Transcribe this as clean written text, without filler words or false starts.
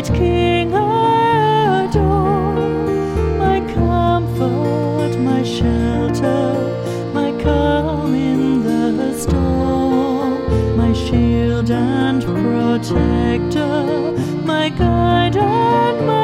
great King I adore, my comfort, my shelter, my calm in the storm, my shield and protector, my guide and my